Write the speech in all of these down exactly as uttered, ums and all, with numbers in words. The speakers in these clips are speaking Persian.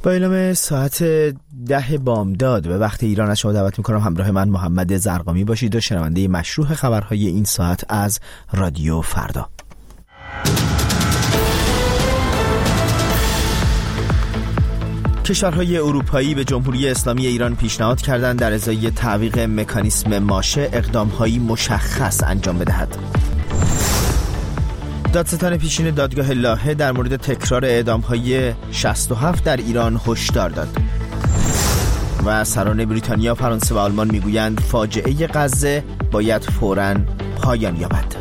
با اعلام ساعت ده بامداد به وقت ایران از شما دعوت میکنم همراه من محمد زرقامی باشید و شنونده مشروح خبرهای این ساعت از رادیو فردا. کشورهای اروپایی به جمهوری اسلامی ایران پیشنهاد کردند در ازای تعویق مکانیسم ماشه اقدام‌هایی مشخص انجام بدهد. دادستان پیشین دادگاه لاهه در مورد تکرار اعدام‌های شصت و هفت در ایران هشدار داد. و سران بریتانیا، فرانسه و آلمان میگویند فاجعه غزه باید فوراً پایان یابد.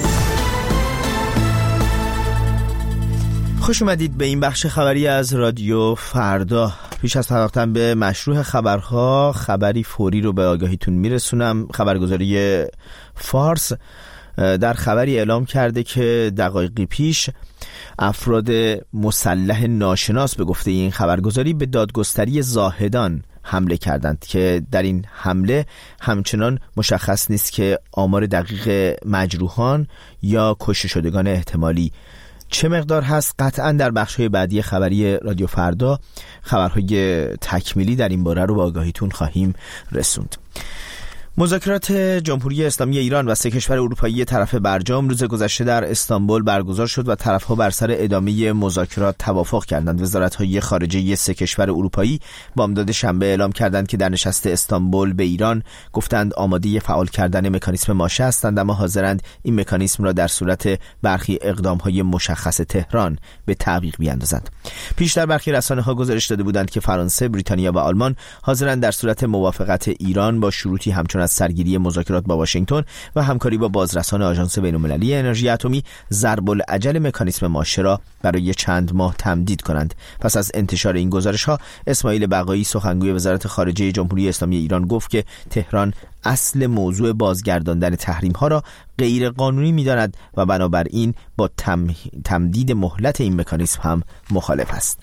خوش اومدید به این بخش خبری از رادیو فردا. پیش از پرداختن به مشروع خبرها، خبری فوری رو به آگاهیتون میرسونم. خبرگزاری فارس در خبری اعلام کرده که دقایقی پیش افراد مسلح ناشناس به گفته این خبرگزاری به دادگستری زاهدان حمله کردند که در این حمله همچنان مشخص نیست که آمار دقیق مجروحان یا کشته شدگان احتمالی چه مقدار هست. قطعا در بخش‌های بعدی خبری رادیو فردا خبرهای تکمیلی در این باره رو به آگاهیتون خواهیم رسوند. مذاکرات جمهوری اسلامی ایران و سه کشور اروپایی طرف برجام روز گذشته در استانبول برگزار شد و طرف‌ها بر سر ادامه مذاکرات توافق کردند. وزارت‌های خارجه سه کشور اروپایی بامداد شنبه اعلام کردند که در نشست استانبول به ایران گفتند آماده فعال کردن مکانیسم ماشه هستند، اما حاضرند این مکانیسم را در صورت برخی اقدام‌های مشخص تهران به تعویق بیاندازند. پیشتر برخی رسانه‌ها گزارش داده بودند که فرانسه، بریتانیا و آلمان حاضرند در صورت موافقت ایران با شروطی همچون سرگیری مذاکرات با واشنگتن و همکاری با بازرسان آژانس بین‌المللی انرژی اتمی ضرب العجل مکانیسم ماشه را برای چند ماه تمدید کنند. پس از انتشار این گزارش‌ها، اسماعیل بقایی سخنگوی وزارت خارجه جمهوری اسلامی ایران گفت که تهران اصل موضوع بازگرداندن تحریم‌ها را غیر قانونی می‌داند و بنابراین با تم... تمدید مهلت این مکانیسم هم مخالف است.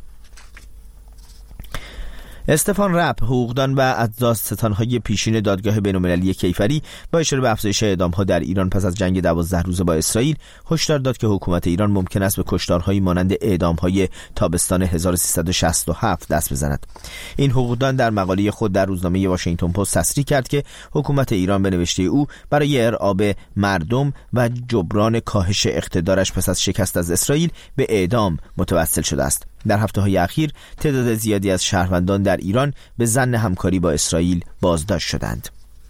استفان رپ، حقوقدان و از دادستان‌های پیشین دادگاه بین‌المللی کیفری، با اشاره به افزایش اعدام‌ها در ایران پس از جنگ دوازده روزه با اسرائیل، هشدار داد که حکومت ایران ممکن است به کشتارهایی مانند اعدام‌های تابستان هزار و سیصد و شصت و هفت دست بزند. این حقوقدان در مقاله خود در روزنامه واشنگتن پست تصریح کرد که حکومت ایران به نوشته او برای ارعاب مردم و جبران کاهش اقتدارش پس از شکست از اسرائیل به اعدام متوسل شده است. در هفته‌های اخیر تعداد زیادی از شهروندان در ایران به ظن همکاری با اسرائیل بازداشت شدند.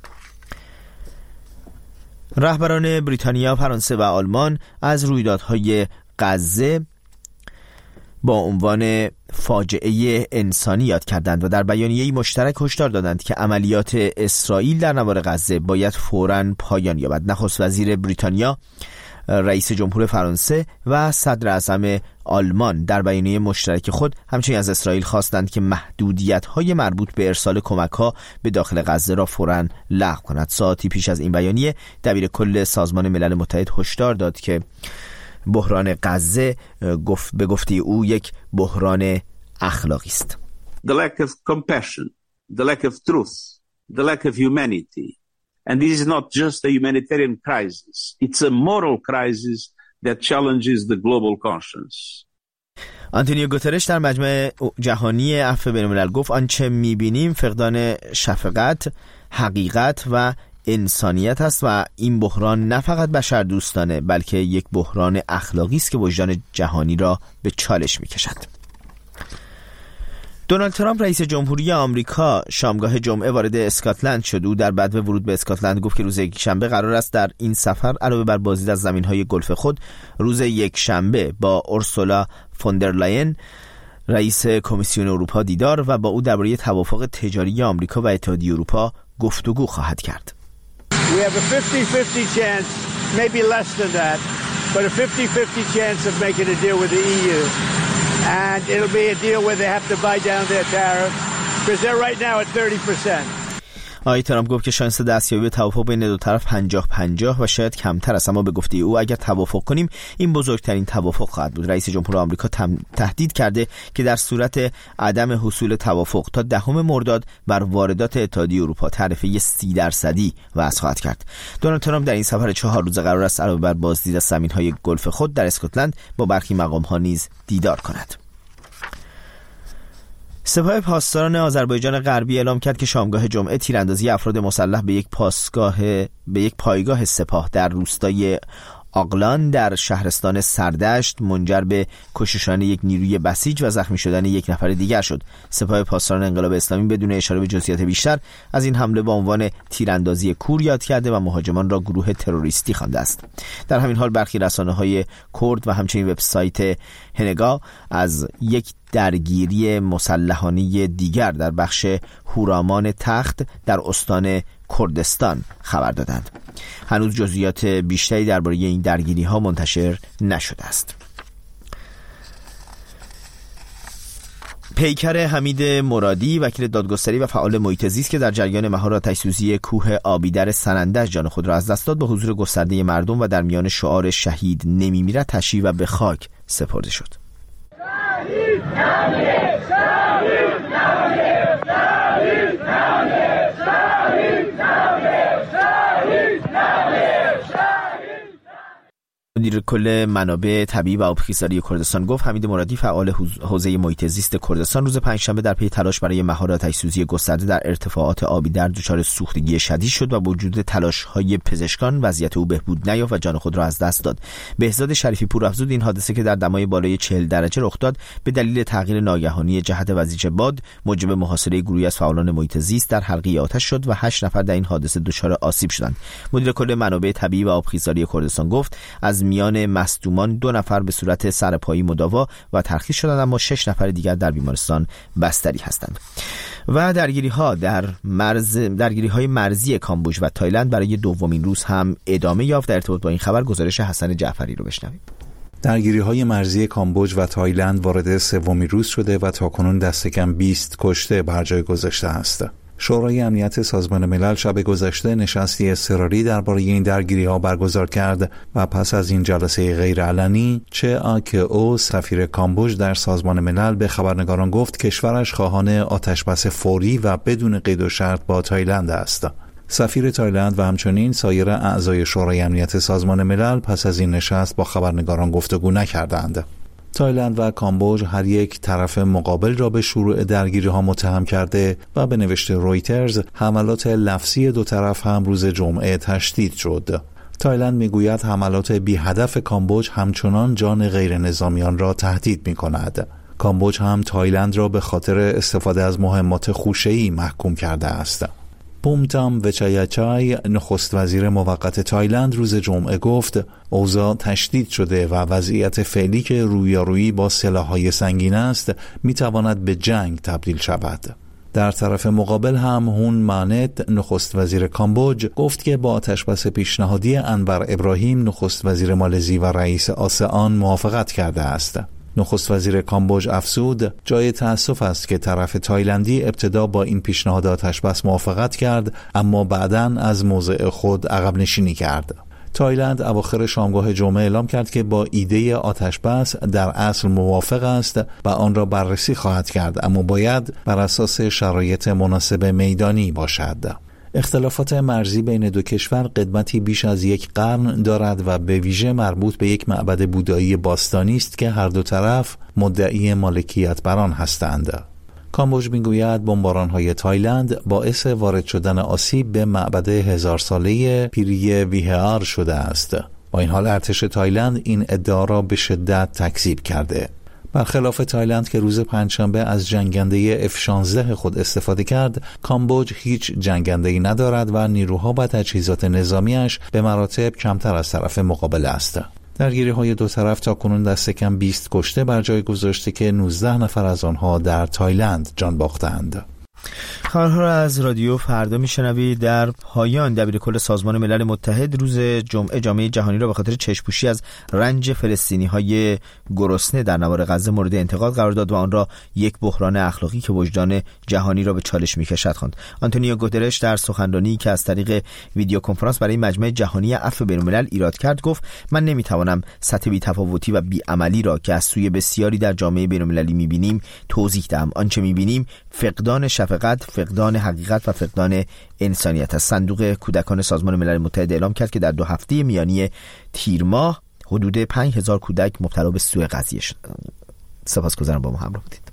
رهبران بریتانیا، فرانسه و آلمان از رویدادهای غزه با عنوان فاجعه انسانی یاد کردند و در بیانیه‌ای مشترک هشدار دادند که عملیات اسرائیل در نوار غزه باید فوراً پایان یابد. نخست وزیر بریتانیا، رئیس جمهور فرانسه و صدر اعظم آلمان در بیانیه مشترک خود همچنین از اسرائیل خواستند که محدودیت‌های مربوط به ارسال کمک‌ها به داخل غزه را فوراً لغو کند. ساعتی پیش از این بیانیه دبیر کل سازمان ملل متحد هشدار داد که بحران غزه گفت به گفته او یک بحران اخلاقی است. The lack of compassion, the lack of truth, the lack of humanity. And this is not just a humanitarian crisis. It's a moral crisis that challenges the global conscience. آنتونیو گوترش در مجمع جهانی عفو بین‌الملل گفت آنچه می‌بینیم فقدان شفقت، حقیقت و انسانیت است و این بحران نه فقط بشردوستانه بلکه یک بحران اخلاقی است که وجدان جهانی را به چالش می‌کشد. دونالد ترامپ رئیس جمهوری آمریکا شامگاه جمعه وارد اسکاتلند شد. او در بعد ورود به اسکاتلند گفت که روز یکشنبه قرار است در این سفر علاوه بر بازدید از زمین‌های گلف خود، روز یکشنبه با اورسولا فوندرلاین رئیس کمیسیون اروپا دیدار و با او درباره توافق تجاری آمریکا و اتحادیه اروپا گفتگو خواهد کرد. We have a fifty fifty chance, maybe less than that, but a fifty fifty chance of making a deal with the E U. And it'll be a deal where they have to buy down their tariffs because they're right now at thirty percent. آقای ترامپ گفت که شانس دستیابی به توافق بین دو طرف پنجاه پنجاه و شاید کمتر است، اما به گفته او اگر توافق کنیم این بزرگترین توافق خواهد بود. رئیس جمهور آمریکا تهدید کرده که در صورت عدم حصول توافق تا دهم مرداد بر واردات اتحادیه اروپا تعرفه سی درصدی وضع خواهد کرد. دونالد ترامپ در این سفر چهار روزه قرار است علاوه بر بازدید از زمین‌های گلف خود در اسکاتلند با برخی مقام‌ها نیز دیدار کند. سپاه پاسداران آذربایجان غربی اعلام کرد که شامگاه جمعه تیراندازی افراد مسلح به یک پاسگاه به یک پایگاه سپاه در روستای آقلان در شهرستان سردشت منجر به کشته شدن یک نیروی بسیج و زخمی شدن یک نفر دیگر شد. سپاه پاسداران انقلاب اسلامی بدون اشاره به جزئیات بیشتر از این حمله با عنوان تیراندازی کور یاد کرده و مهاجمان را گروه تروریستی خوانده است. در همین حال برخی رسانه‌های کرد و همچنین وبسایت هنگا از یک درگیری مسلحانه دیگر در بخش هورامان تخت در استان کردستان خبر دادند. هنوز جزئیات بیشتری درباره این درگیری ها منتشر نشده است. پیکر حمید مرادی وکیل دادگستری و فعال محیط زیست که در جریان مهار آتش‌سوزی کوه آبیدر سنندج جان خود را از دست داد، به حضور گسترده مردم و در میان شعار شهید نمیمیرد تشییع و به خاک سپرده شد. شهید نمیره، شهید نمیره، شهید نمیره، شهید نمیره، شهید نمیره، شهید. مدیر کل منابع طبیعی و آبخیزرانی کردستان گفت حمید مرادی فعال حوزه محیط زیست کردستان روز پنجشنبه در پی تلاش برای مهار آتش‌سوزی گسترده در ارتفاعات آبیدر دچار سوختگی شدید شد و با وجود تلاش‌های پزشکان وضعیت او بهبود نیافت و جان خود را از دست داد. بهزاد شریفی پور افزود این حادثه که در دمای بالای چهل درجه رخ داد به دلیل تغییر ناگهانی جهت وزیج باد موجب محاصره گروهی از فعالان محیط زیست در حلقه آتش شد و هشت نفر در این حادثه دچار آسیب شدند. مدیر کل منابع طبیعی و آبخیزرانی کردستان گفت از میان مصدومان دو نفر به صورت سرپایی مداوا و ترخیص شدند، اما شش نفر دیگر در بیمارستان بستری هستند. و درگیری ها در مرز درگیری های مرزی کامبوج و تایلند برای دومین روز هم ادامه یافت. در ارتباط با این خبر گزارش حسن جعفری رو بشنویم. درگیری‌های مرزی کامبوج و تایلند وارد سومین روز شده و تاکنون دست کم بیست کشته بر جای گذاشته است. شورای امنیت سازمان ملل شب گذشته نشستی اضطراری درباره این درگیری‌ها برگزار کرد و پس از این جلسه غیرعلنی چه آک او سفیر کامبوج در سازمان ملل به خبرنگاران گفت کشورش خواهان آتشبس فوری و بدون قید و شرط با تایلند است. سفیر تایلند و همچنین سایر اعضای شورای امنیت سازمان ملل پس از این نشست با خبرنگاران گفتگو نکردند. تایلند و کامبوج هر یک طرف مقابل را به شروع درگیری‌ها متهم کرده و به نوشته رویترز حملات لفظی دو طرف هم روز جمعه تشدید شد. تایلند میگوید حملات بی هدف کامبوج همچنان جان غیر نظامیان را تهدید می‌کند. کامبوج هم تایلند را به خاطر استفاده از مهمات خوشه‌ای محکوم کرده است. پومتام وچایاچای نخست وزیر موقت تایلند روز جمعه گفت اوضاع تشدید شده و وضعیت فعلی که رویارویی با سلاح‌های سنگین است میتواند به جنگ تبدیل شود. در طرف مقابل هم هون مانت نخست وزیر کامبوج گفت که با آتشبس پیشنهادی انور ابراهیم نخست وزیر مالزی و رئیس آسئان موافقت کرده است. نخست وزیر کامبوج افزود جای تأسف است که طرف تایلندی ابتدا با این پیشنهاد آتشبس موافقت کرد اما بعداً از موضع خود عقب نشینی کرد. تایلند اواخر شامگاه جمعه اعلام کرد که با ایده آتشبس در اصل موافق است و آن را بررسی خواهد کرد، اما باید بر اساس شرایط مناسب میدانی باشد. اختلافات مرزی بین دو کشور قدمتی بیش از یک قرن دارد و به ویژه مربوط به یک معبد بودایی باستانی است که هر دو طرف مدعی مالکیت بر آن هستند. کامبوج میگوید بمباران‌های تایلند باعث وارد شدن آسیب به معبد هزار ساله پیری ویهار شده است. با این حال ارتش تایلند این ادعا را به شدت تکذیب کرده. برخلاف تایلند که روز پنجشنبه از جنگنده اف شانزده خود استفاده کرد، کامبوج هیچ جنگنده‌ای ندارد و نیروها و تجهیزات نظامیش به مراتب کمتر از طرف مقابل است. درگیری‌های دو طرف تا کنون دست کم بیست کشته بر جای گذاشته که نوزده نفر از آنها در تایلند جان باختند. خبرها را از رادیو فردا میشنوید. در پایان دبیرکل سازمان ملل متحد روز جمعه جامعه جهانی را به خاطر چشم‌پوشی از رنج فلسطینی‌های گرسنه در نوار غزه مورد انتقاد قرار داد و آن را یک بحران اخلاقی که وجدان جهانی را به چالش می‌کشد خواند. آنتونیو گوترش در سخنرانی که از طریق ویدیو کنفرانس برای مجمع جهانی عفو بین‌الملل ایراد کرد گفت من نمی‌توانم سطح بی‌تفاوتی و بی‌عملی را که از سوی بسیاری در جامعه بین‌المللی می‌بینیم توضیح دهم. آنچه می‌بینیم فقدان شفقت، فقدان حقیقت و فقدان انسانیت است. صندوق کودکان سازمان ملل متحد اعلام کرد که در دو هفته میانی تیر ماه حدود پنج هزار کودک مبتلا به سوء قضیه شدند. سپاسگزارم با ما همراه بودید.